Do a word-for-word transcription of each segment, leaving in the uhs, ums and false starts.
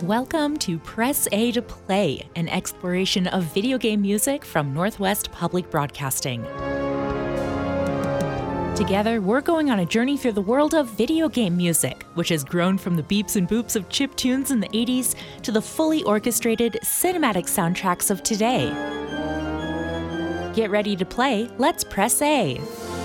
Welcome to Press A to Play, an exploration of video game music from Northwest Public Broadcasting. Together, we're going on a journey through the world of video game music, which has grown from the beeps and boops of chiptunes in the eighties to the fully orchestrated cinematic soundtracks of today. Get ready to play, let's press A.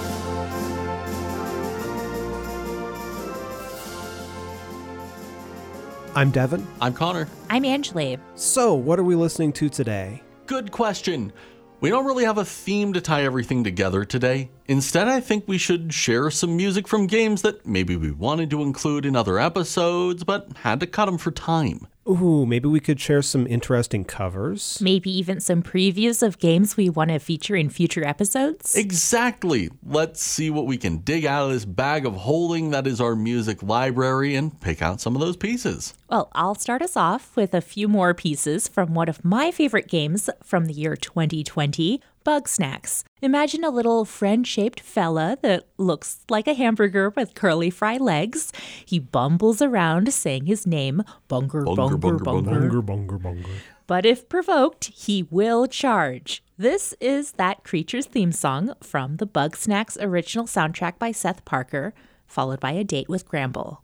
I'm Devin. I'm Connor. I'm Angela. So, what are we listening to today? Good question. We don't really have a theme to tie everything together today. Instead, I think we should share some music from games that maybe we wanted to include in other episodes, but had to cut them for time. Ooh, maybe we could share some interesting covers. Maybe even some previews of games we want to feature in future episodes. Exactly. Let's see what we can dig out of this bag of holding that is our music library and pick out some of those pieces. Well, I'll start us off with a few more pieces from one of my favorite games from the year twenty twenty, Bugsnax. Imagine a little friend-shaped fella that looks like a hamburger with curly fry legs. He bumbles around saying his name, Bunger, Bunger, Bunger, Bunger. Bunger, bunger, bunger. But if provoked, he will charge. This is that creature's theme song from the Bugsnax original soundtrack by Seth Parker, followed by a date with Gramble.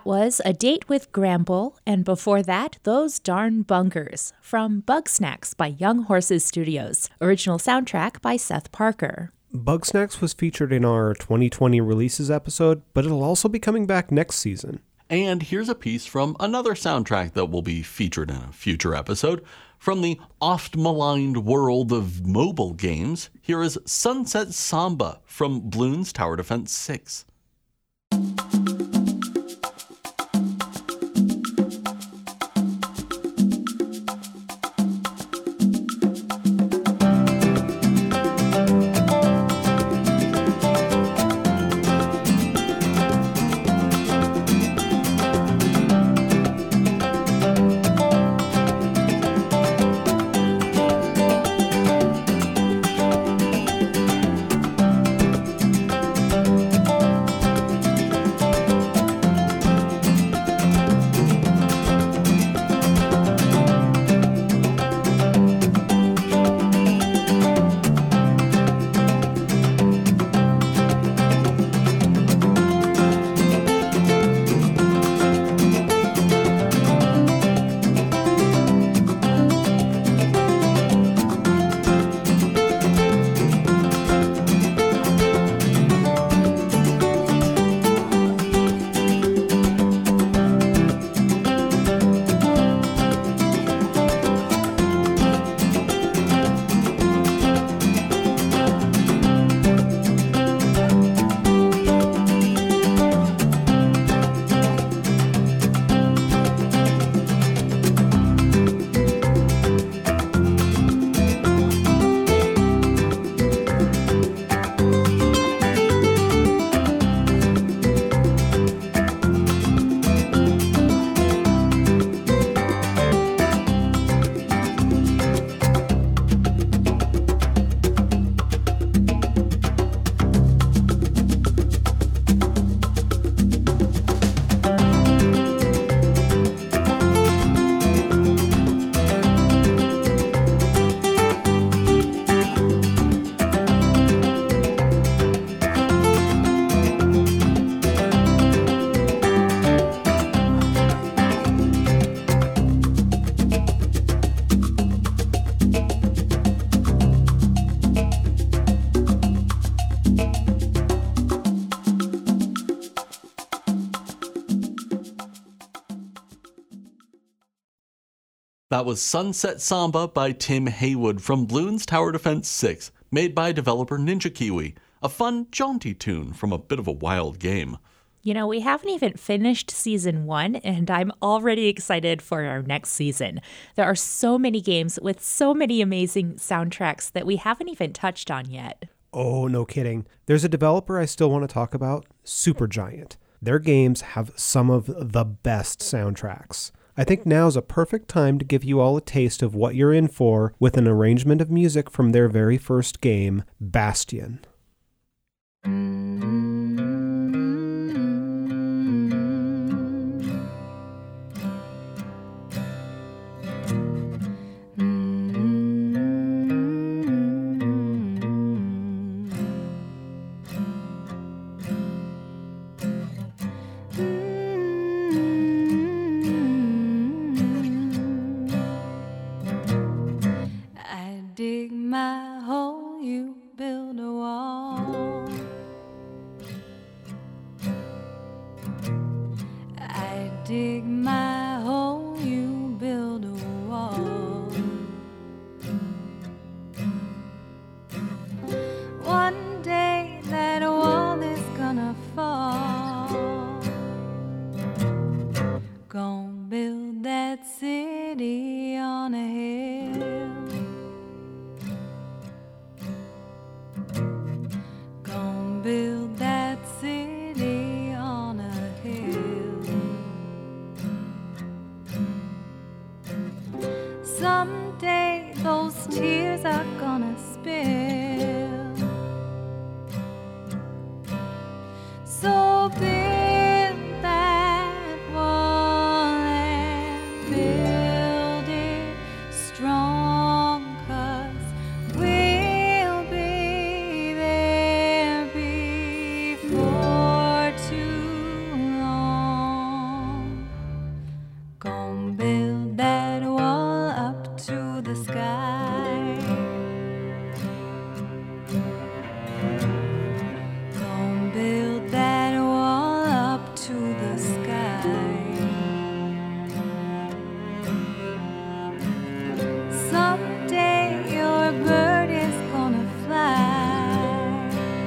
That was A Date with Gramble, and before that, Those Darn Bunkers from Bugsnax by Young Horses Studios. Original soundtrack by Seth Parker. Bugsnax was featured in our twenty twenty releases episode, but it'll also be coming back next season. And here's a piece from another soundtrack that will be featured in a future episode. From the oft-maligned world of mobile games, here is Sunset Samba from Bloons Tower Defense six. That was Sunset Samba by Tim Haywood from Bloons Tower Defense six, made by developer Ninja Kiwi. A fun, jaunty tune from a bit of a wild game. You know, we haven't even finished season one, and I'm already excited for our next season. There are so many games with so many amazing soundtracks that we haven't even touched on yet. Oh, no kidding. There's a developer I still want to talk about, Supergiant. Their games have some of the best soundtracks. I think now's a perfect time to give you all a taste of what you're in for with an arrangement of music from their very first game, Bastion. Someday those tears are gonna spill. So build that wall and build it strong, 'cause we'll be there before too long. Gonna build that wall up to the sky. Gonna build that wall up to the sky. Someday your bird is gonna fly.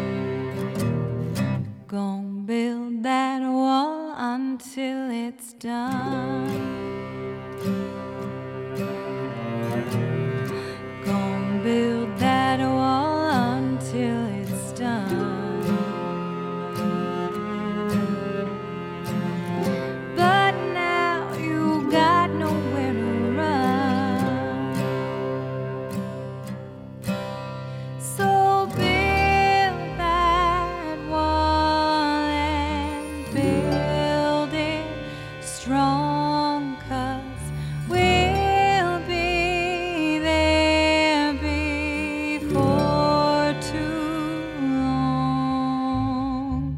Gonna build that wall until it's done. Gonna build that wall until it's done. But now you got nowhere to run. So build that wall and build it strong, 'cause we'll be there before too long.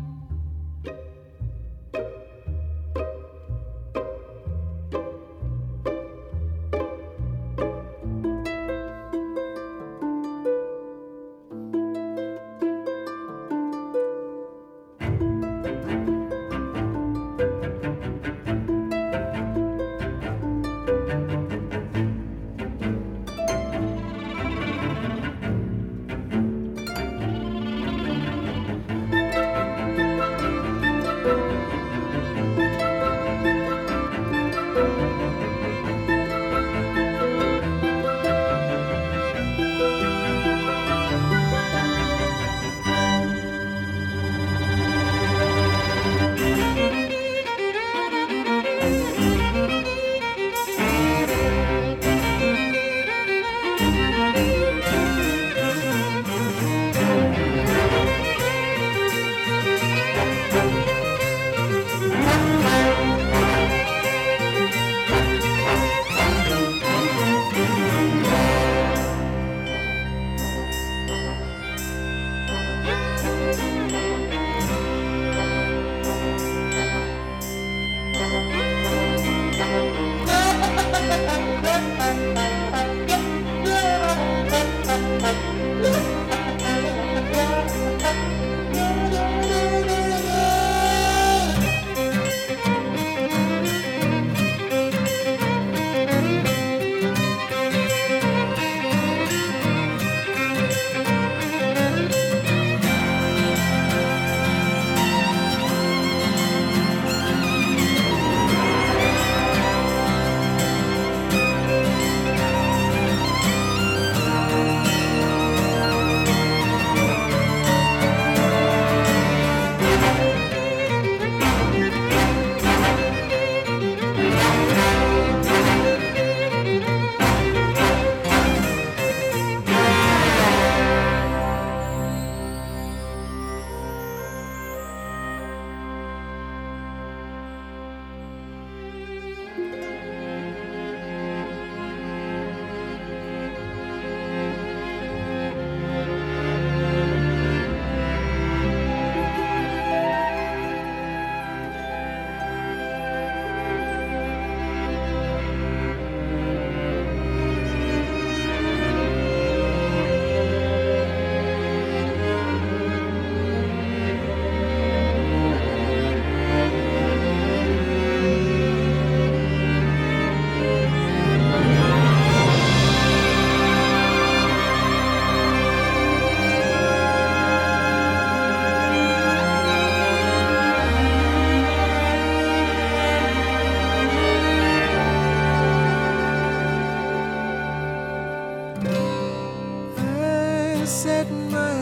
Set my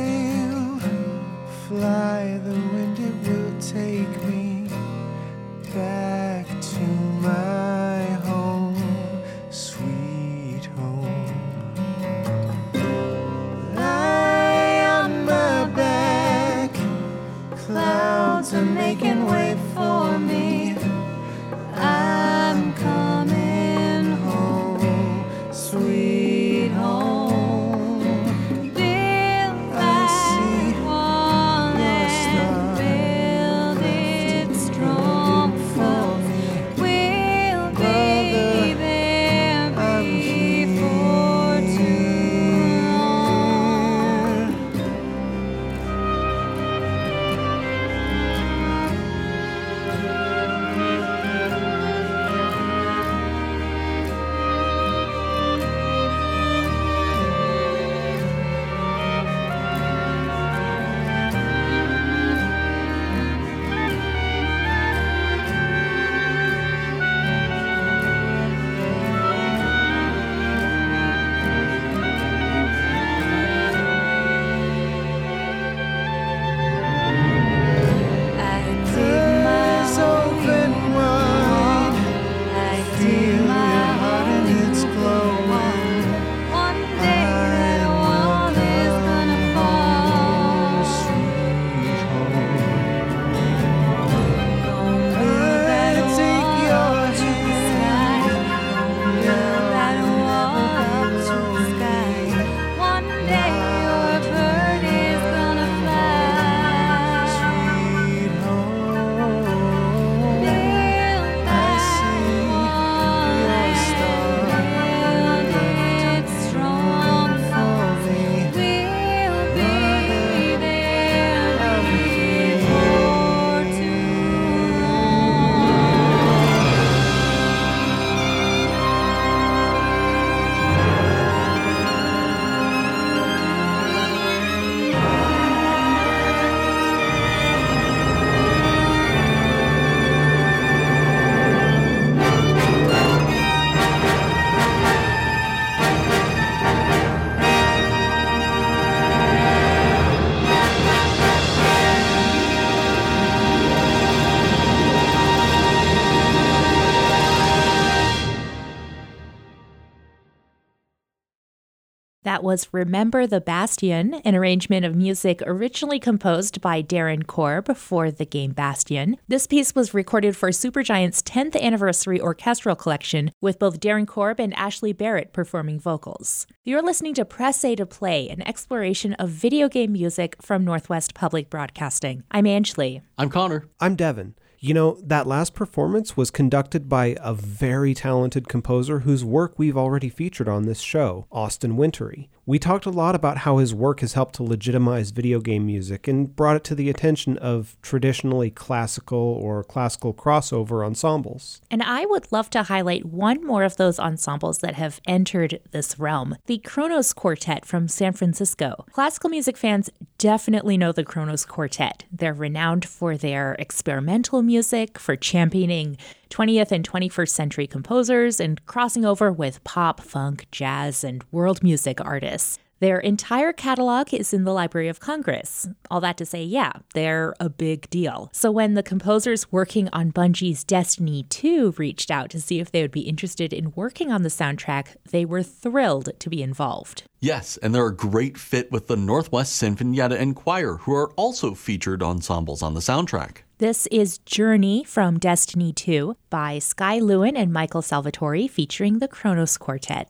sail, fly the wind, it will take me back to my home, sweet home. Lie on my back, clouds are making way for me. I'm coming home, sweet home. Build that wall and build it That was Remember the Bastion, an arrangement of music originally composed by Darren Korb for the game Bastion. This piece was recorded for Supergiant's tenth anniversary orchestral collection, with both Darren Korb and Ashley Barrett performing vocals. You're listening to Press A to Play, an exploration of video game music from Northwest Public Broadcasting. I'm Anjali. I'm Connor. I'm Devin. You know, that last performance was conducted by a very talented composer whose work we've already featured on this show, Austin Wintory. We talked a lot about how his work has helped to legitimize video game music and brought it to the attention of traditionally classical or classical crossover ensembles. And I would love to highlight one more of those ensembles that have entered this realm, the Kronos Quartet from San Francisco. Classical music fans definitely know the Kronos Quartet. They're renowned for their experimental music, for championing twentieth and twenty-first century composers, and crossing over with pop, funk, jazz, and world music artists. Their entire catalog is in the Library of Congress. All that to say, yeah, they're a big deal. So when the composers working on Bungie's Destiny two reached out to see if they would be interested in working on the soundtrack, they were thrilled to be involved. Yes, and they're a great fit with the Northwest Sinfonietta and Choir, who are also featured ensembles on the soundtrack. This is Journey from Destiny two by Sky Lewin and Michael Salvatori, featuring the Kronos Quartet.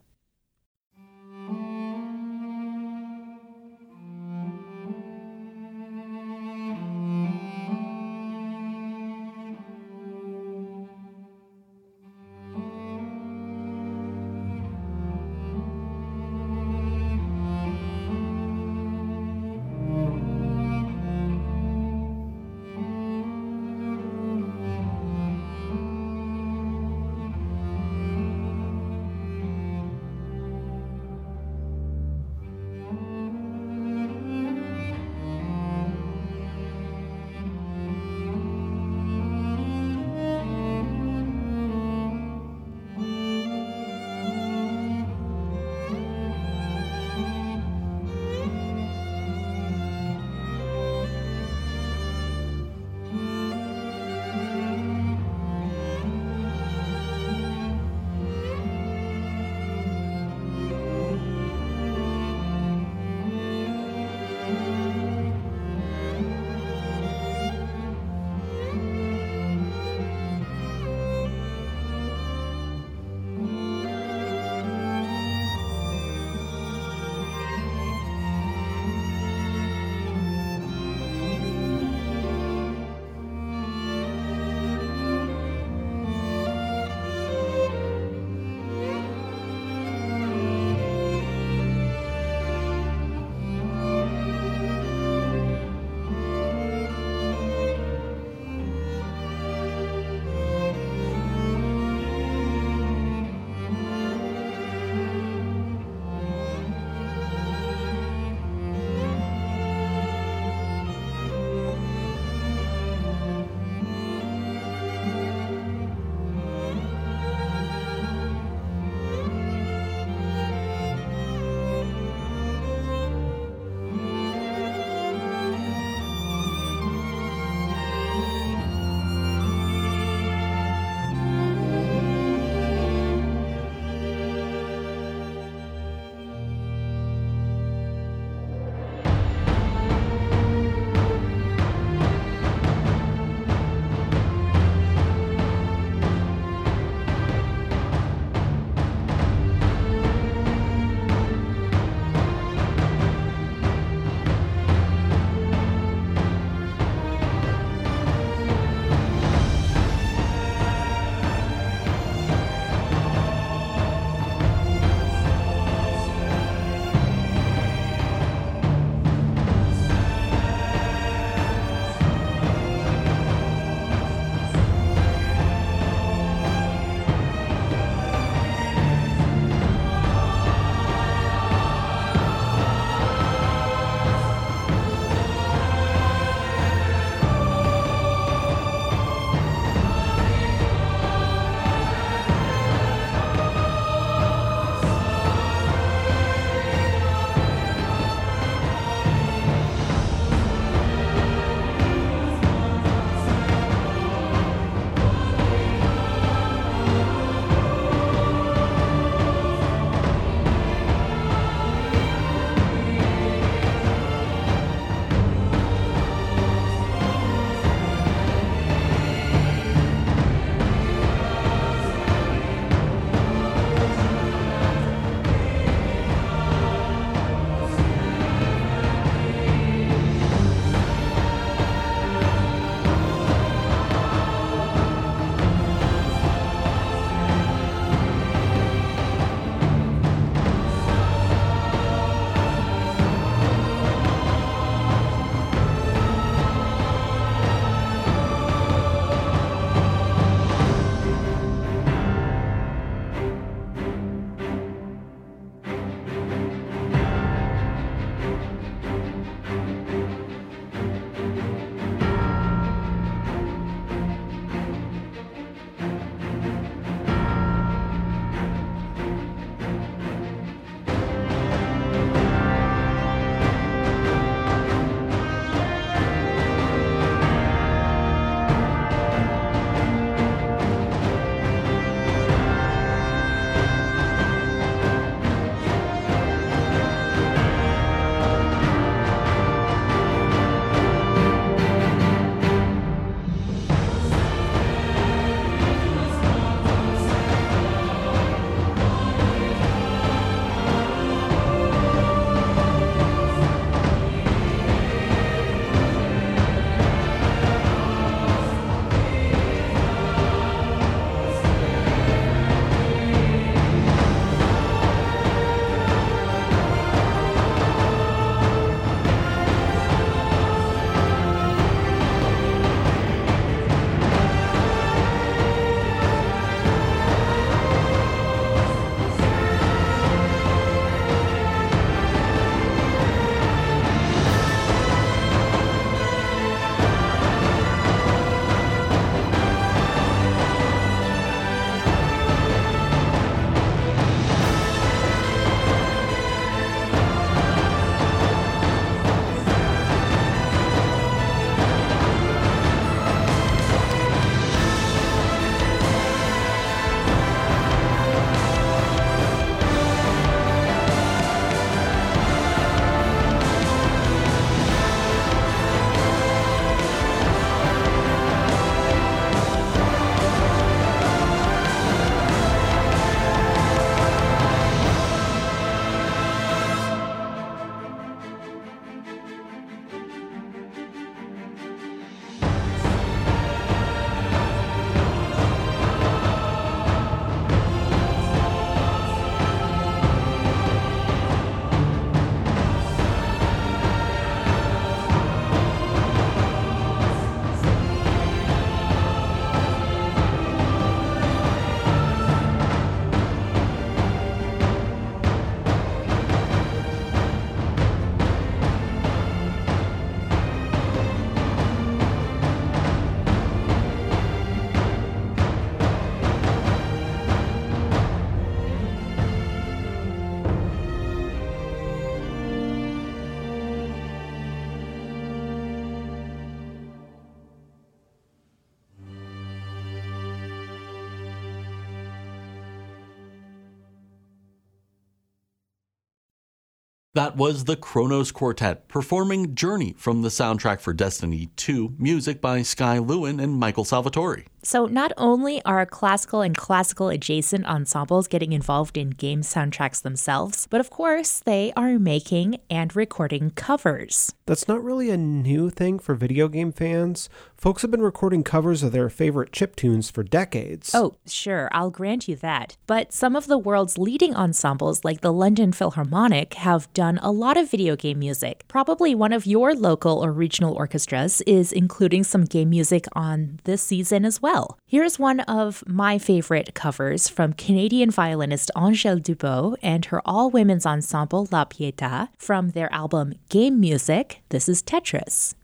That was the Kronos Quartet performing Journey from the soundtrack for Destiny two, music by Sky Lewin and Michael Salvatore. So not only are classical and classical adjacent ensembles getting involved in game soundtracks themselves, but of course they are making and recording covers. That's not really a new thing for video game fans. Folks have been recording covers of their favorite chiptunes for decades. Oh, sure, I'll grant you that. But some of the world's leading ensembles, like the London Philharmonic, have done a lot of video game music. Probably one of your local or regional orchestras is including some game music on this season as well. Here's one of my favorite covers from Canadian violinist Angèle Dubois and her all-women's ensemble La Pietà from their album Game Music. This is Tetris.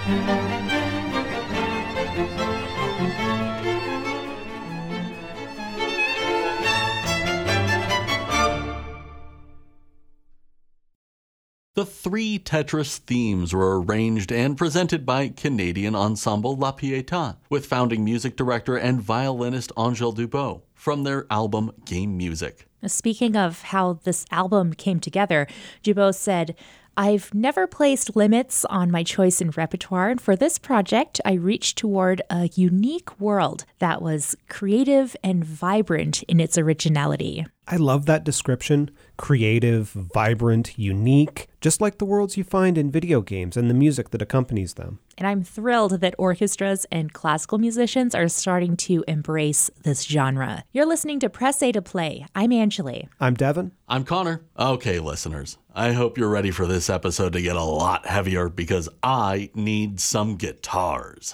The three Tetris themes were arranged and presented by Canadian ensemble La Pietà, with founding music director and violinist Angèle Dubot, from their album Game Music. Speaking of how this album came together, Dubot said, "I've never placed limits on my choice in repertoire, and for this project, I reached toward a unique world that was creative and vibrant in its originality." I love that description. Creative, vibrant, unique, just like the worlds you find in video games and the music that accompanies them. And I'm thrilled that orchestras and classical musicians are starting to embrace this genre. You're listening to Press A to Play. I'm Angeli. I'm Devin. I'm Connor. Okay, listeners, I hope you're ready for this episode to get a lot heavier because I need some guitars.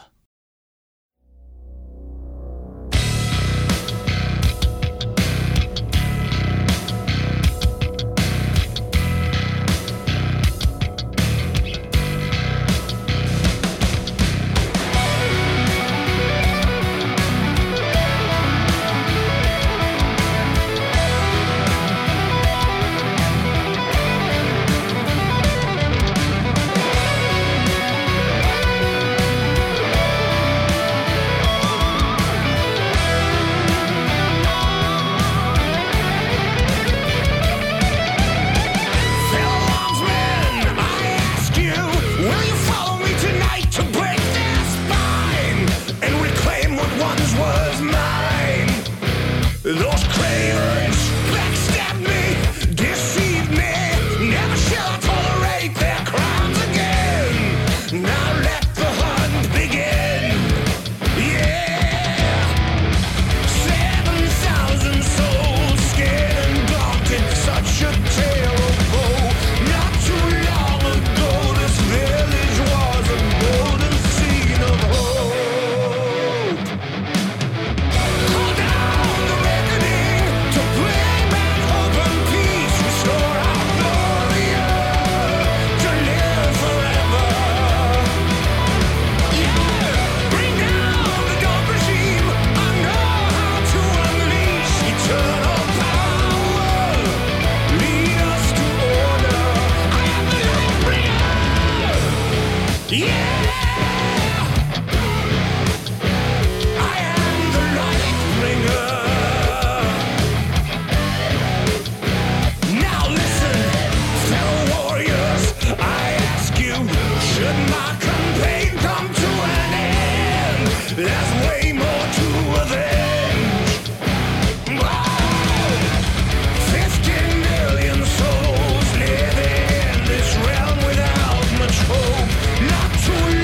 Not too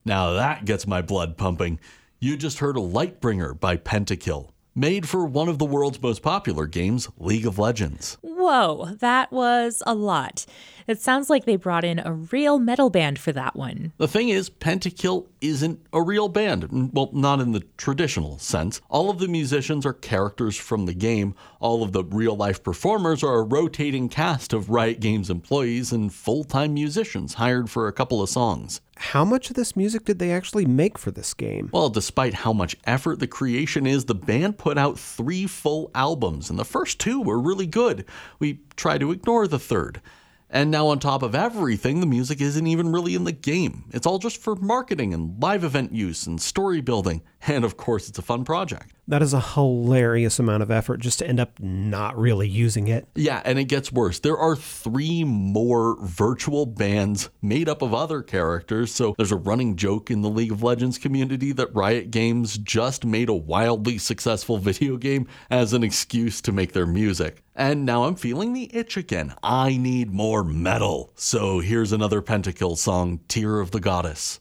Now that gets my blood pumping. You just heard Lightbringer by Pentakill, made for one of the world's most popular games, League of Legends. Whoa, that was a lot. It sounds like they brought in a real metal band for that one. The thing is, Pentakill isn't a real band. Well, not in the traditional sense. All of the musicians are characters from the game. All of the real-life performers are a rotating cast of Riot Games employees and full-time musicians hired for a couple of songs. How much of this music did they actually make for this game? Well, despite how much effort the creation is, the band put out three full albums, and the first two were really good. We try to ignore the third. And now on top of everything, the music isn't even really in the game. It's all just for marketing and live event use and story building. And of course, it's a fun project. That is a hilarious amount of effort just to end up not really using it. Yeah, and it gets worse. There are three more virtual bands made up of other characters, so there's a running joke in the League of Legends community that Riot Games just made a wildly successful video game as an excuse to make their music. And now I'm feeling the itch again. I need more metal. So here's another Pentakill song, Tear of the Goddess.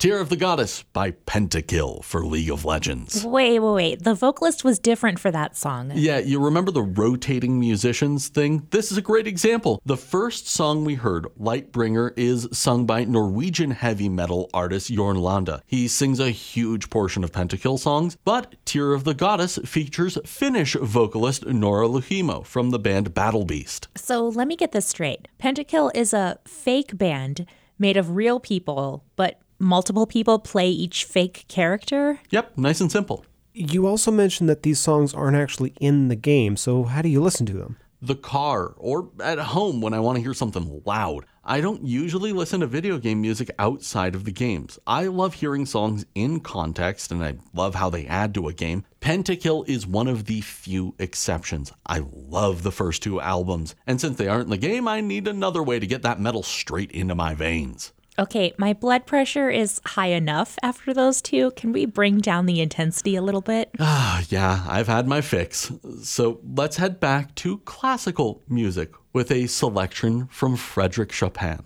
Tear of the Goddess by Pentakill for League of Legends. Wait, wait, wait. The vocalist was different for that song. Yeah, you remember the rotating musicians thing? This is a great example. The first song we heard, Lightbringer, is sung by Norwegian heavy metal artist Jorn Lande. He sings a huge portion of Pentakill songs, but Tear of the Goddess features Finnish vocalist Nora Luhimo from the band Battle Beast. So let me get this straight. Pentakill is a fake band made of real people, but multiple people play each fake character? Yep, nice and simple. You also mentioned that these songs aren't actually in the game, so how do you listen to them? The car, or at home when I want to hear something loud. I don't usually listen to video game music outside of the games. I love hearing songs in context, and I love how they add to a game. Pentakill is one of the few exceptions. I love the first two albums, and since they aren't in the game, I need another way to get that metal straight into my veins. Okay, my blood pressure is high enough after those two. Can we bring down the intensity a little bit? Ah, yeah, I've had my fix. So let's head back to classical music with a selection from Frédéric Chopin.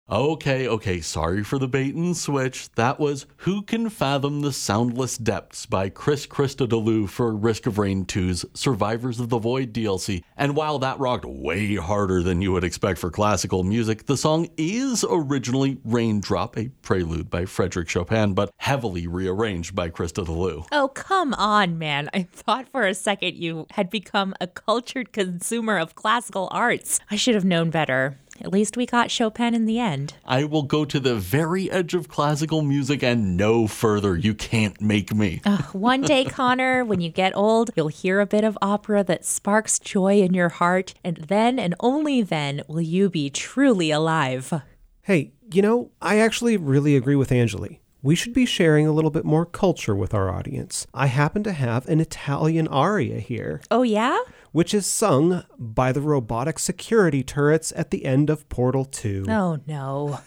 Okay, okay, sorry for the bait and switch. That was Who Can Fathom the Soundless Depths by Chris Christodoulou for Risk of Rain two's Survivors of the Void D L C. And while that rocked way harder than you would expect for classical music, the song is originally Raindrop, a prelude by Frédéric Chopin, but heavily rearranged by Christodoulou. Oh, come on, man. I thought for a second you had become a cultured consumer of classical arts. I should have known better. At least we got Chopin in the end. I will go to the very edge of classical music and no further. You can't make me. Ugh, one day, Connor, when you get old, you'll hear a bit of opera that sparks joy in your heart, and then and only then will you be truly alive. Hey, you know, I actually really agree with Anjali. We should be sharing a little bit more culture with our audience. I happen to have an Italian aria here. Oh, yeah? Which is sung by the robotic security turrets at the end of Portal two. Oh, no.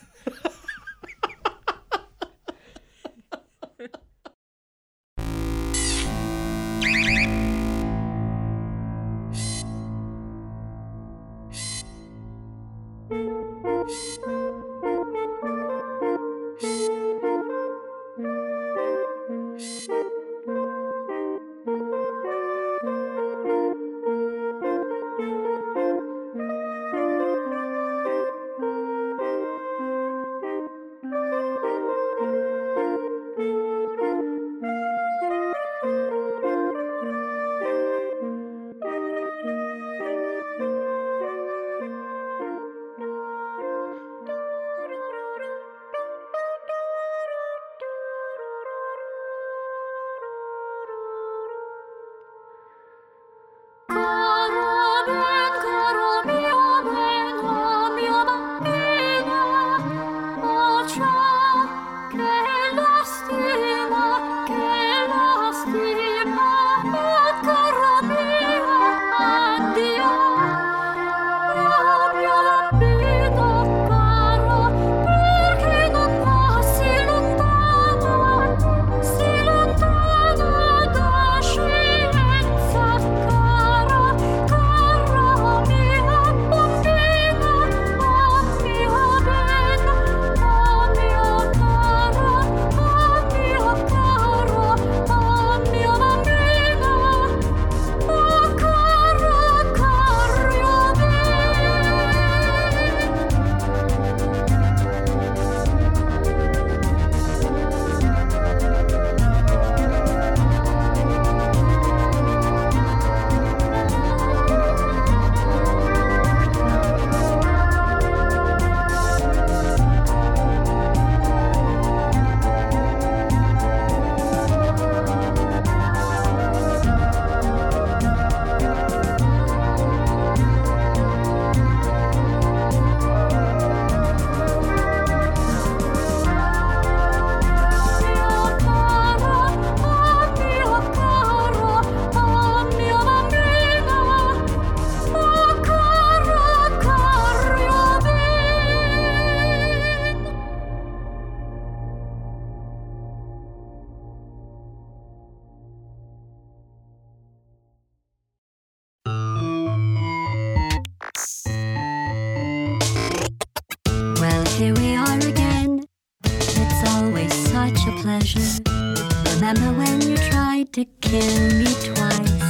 Here we are again. It's always such a pleasure. Remember when you tried to kill me twice?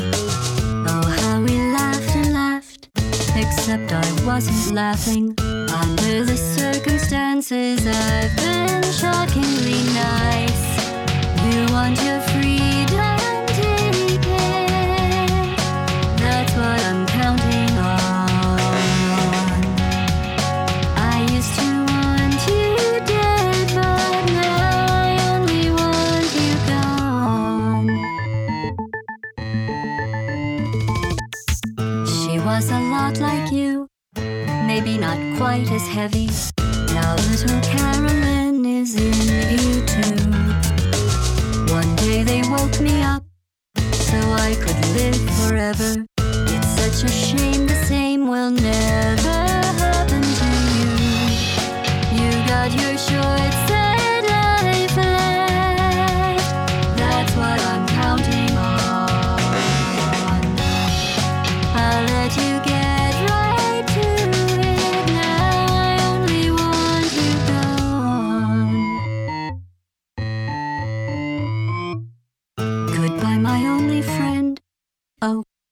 Oh, how we laughed and laughed. Except I wasn't laughing. Under the circumstances, I've been shockingly nice. You want your freedom, take it. That's what I'm counting on. Was a lot like you, maybe not quite as heavy. Now little Carolyn is in view too. One day they woke me up so I could live forever. It's such a shame the same will never happen to you. You got your short sad life left. That's what I'm counting on. I'll let you get right to it now. I only want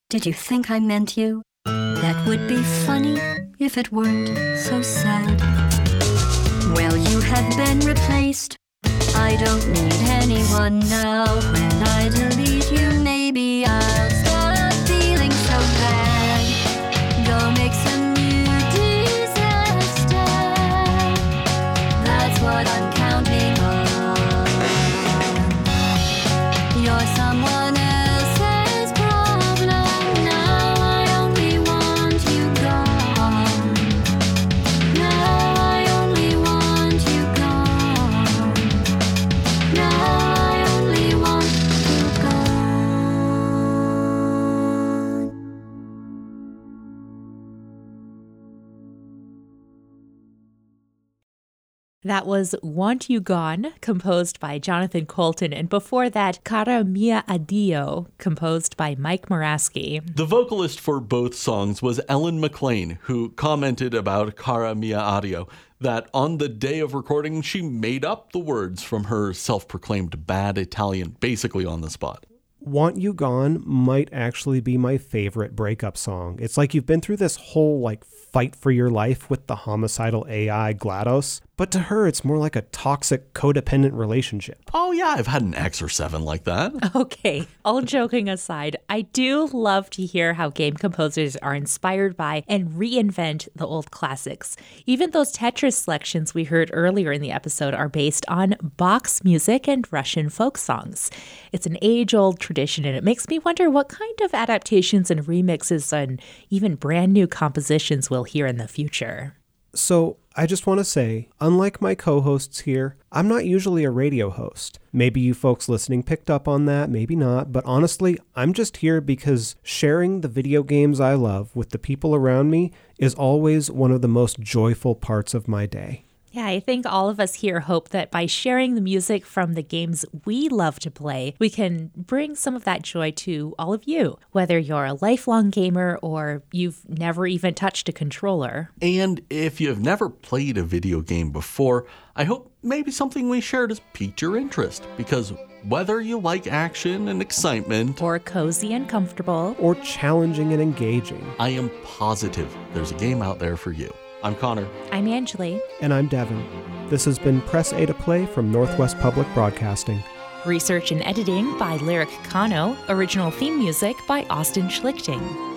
Did you think I meant you? That would be funny if it weren't so sad. Well, you have been replaced. I don't need anyone now. When I delete you, maybe I'll stop feeling so bad. Go make some new disaster. That's what I'm counting on. You're someone else's problem. Now I only want you gone. Now I only want you gone. Now I only want you gone. That was Want You Gone, composed by Jonathan Coulton, and before that, Cara Mia Addio, composed by Mike Moraski. The vocalist for both songs was Ellen McLean, who commented about Cara Mia Addio that on the day of recording, she made up the words from her self-proclaimed bad Italian, basically on the spot. Want You Gone might actually be my favorite breakup song. It's like you've been through this whole like fight for your life with the homicidal A I GLaDOS, but to her it's more like a toxic codependent relationship. Oh yeah, I've had an ex or seven like that. Okay, all joking aside, I do love to hear how game composers are inspired by and reinvent the old classics. Even those Tetris selections we heard earlier in the episode are based on Bach's music and Russian folk songs. It's an age-old tradition, and it makes me wonder what kind of adaptations and remixes and even brand new compositions we'll hear in the future. So I just want to say, unlike my co-hosts here, I'm not usually a radio host. Maybe you folks listening picked up on that, maybe not, but honestly, I'm just here because sharing the video games I love with the people around me is always one of the most joyful parts of my day. Yeah, I think all of us here hope that by sharing the music from the games we love to play, we can bring some of that joy to all of you, whether you're a lifelong gamer or you've never even touched a controller. And if you've never played a video game before, I hope maybe something we shared has piqued your interest, because whether you like action and excitement, Or cozy and comfortable, Or challenging and engaging. I am positive there's a game out there for you. I'm Connor. I'm Angeli. And I'm Devin. This has been Press A to Play from Northwest Public Broadcasting. Research and editing by Lyric Kano. Original theme music by Austin Schlichting.